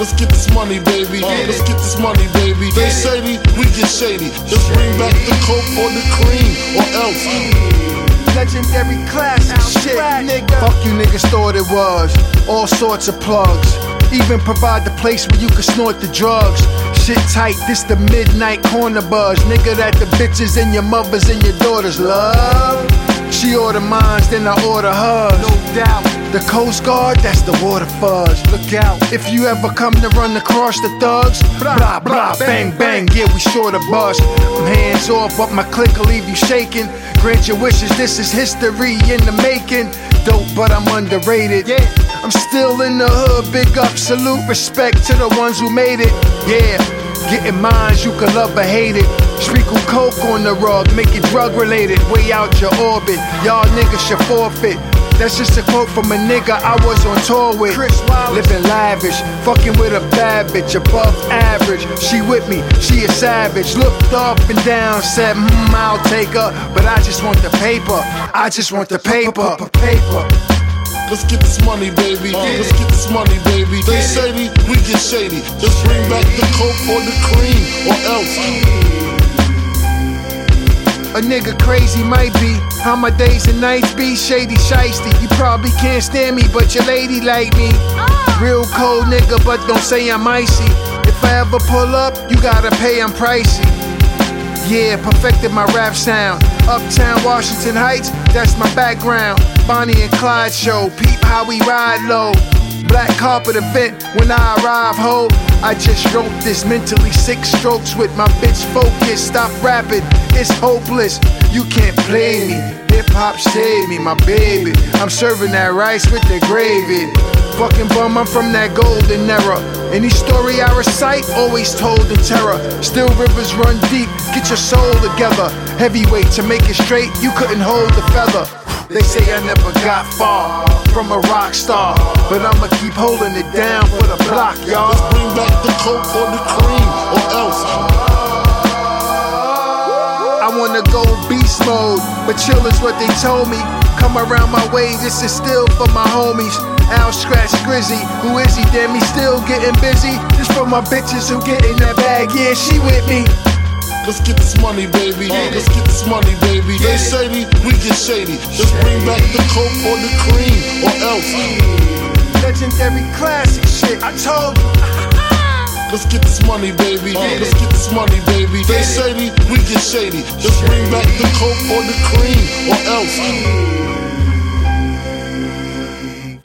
Let's get this money, baby. Let's get this money, baby. They shady, we get shady. Let's bring back the coke or the cream, or else. Legendary classic shit, nigga. Fuck you niggas thought it was. All sorts of plugs. Even provide the place where you can snort the drugs. Shit tight, this the midnight corner buzz. Nigga, that the bitches and your mothers and your daughters love. She order mines, then I order hers. No doubt. The Coast Guard, that's the water fuzz. Look out. If you ever come to run across the thugs, blah, blah, bang, bang, yeah, we sure to bust. I'm hands off, but my click will leave you shaking. Grant your wishes, this is history in the making. Dope, but I'm underrated. Yeah. I'm still in the hood, big up, salute, respect to the ones who made it. Yeah, getting mines, you can love or hate it. Sprinkle coke on the rug, make it drug related. Way out your orbit, y'all niggas should forfeit. That's just a quote from a nigga I was on tour with. Living lavish, fucking with a bad bitch, above average. She with me, she a savage. Looked up and down, said, I'll take her. But I just want the paper, I just want the paper. Let's get this money, baby. Let's get this money, baby. They shady, we get shady. Let's bring back the coke or the cream, or else. A nigga crazy might be how my days and nights be. Shady shiesty, you probably can't stand me, but your lady like me. Real cold nigga, but don't say I'm icy. If I ever pull up, you gotta pay, I'm pricey. Yeah, perfected my rap sound. Uptown Washington Heights, that's my background. Bonnie and Clyde show, peep how we ride low. Black carpet event when I arrive, ho. I just wrote this mentally sick strokes with my bitch focus. Stop rapping, it's hopeless. You can't play me. Hip hop saved me, my baby. I'm serving that rice with the gravy. Fucking bum, I'm from that golden era. Any story I recite, always told in terror. Still rivers run deep, get your soul together. Heavyweight to make it straight, you couldn't hold the feather. They say I never got far from a rock star, but I'ma keep holding it down for the block, y'all. Let's bring back the coke or the cream, or else. I wanna go beast mode, but chill is what they told me. Come around my way, this is still for my homies. Al Scratch Grizzy, who is he? Damn, he still getting busy. This for my bitches who get in that bag, yeah, she with me. Let's get this money, baby. Let's get this money, baby. They shady, we get shady. Let's bring back the coke or the cream, or else. Legendary classic shit, I told you. Let's get this money, baby. Let's get this money, baby. They shady, we get shady. Let's bring back the coke or the cream, or else.